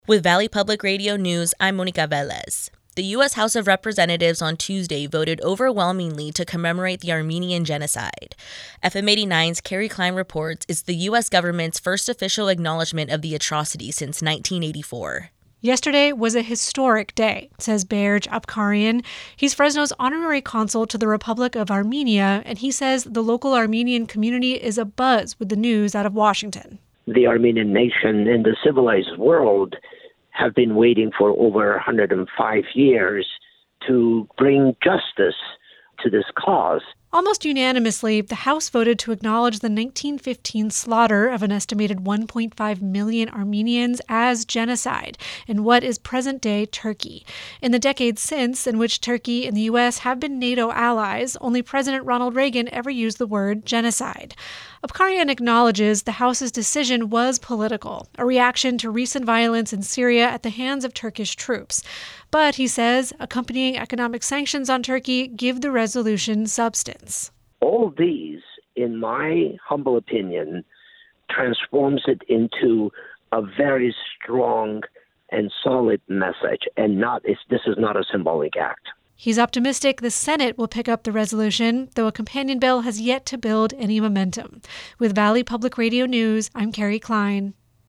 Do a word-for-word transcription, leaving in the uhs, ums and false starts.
With Valley Public Radio News, I'm Monica Velez. The U S House of Representatives on Tuesday voted overwhelmingly to commemorate the Armenian Genocide. F M eighty-nine's Carrie Klein reports it's the U S government's first official acknowledgement of the atrocity since nineteen eighty-four. Yesterday was a historic day, says Berj Apkarian. He's Fresno's honorary consul to the Republic of Armenia, and he says the local Armenian community is abuzz with the news out of Washington. The Armenian nation and the civilized world have been waiting for over one hundred five years to bring justice to this cause. Almost unanimously, the House voted to acknowledge the nineteen fifteen slaughter of an estimated one point five million Armenians as genocide in what is present-day Turkey. In the decades since, in which Turkey and the U S have been NATO allies, only President Ronald Reagan ever used the word genocide. Apkarian acknowledges the House's decision was political, a reaction to recent violence in Syria at the hands of Turkish troops. But, he says, accompanying economic sanctions on Turkey give the resolution substance. All these, in my humble opinion, transforms it into a very strong and solid message, and not this is not a symbolic act. He's optimistic the Senate will pick up the resolution, though a companion bill has yet to build any momentum. With Valley Public Radio News, I'm Carrie Klein.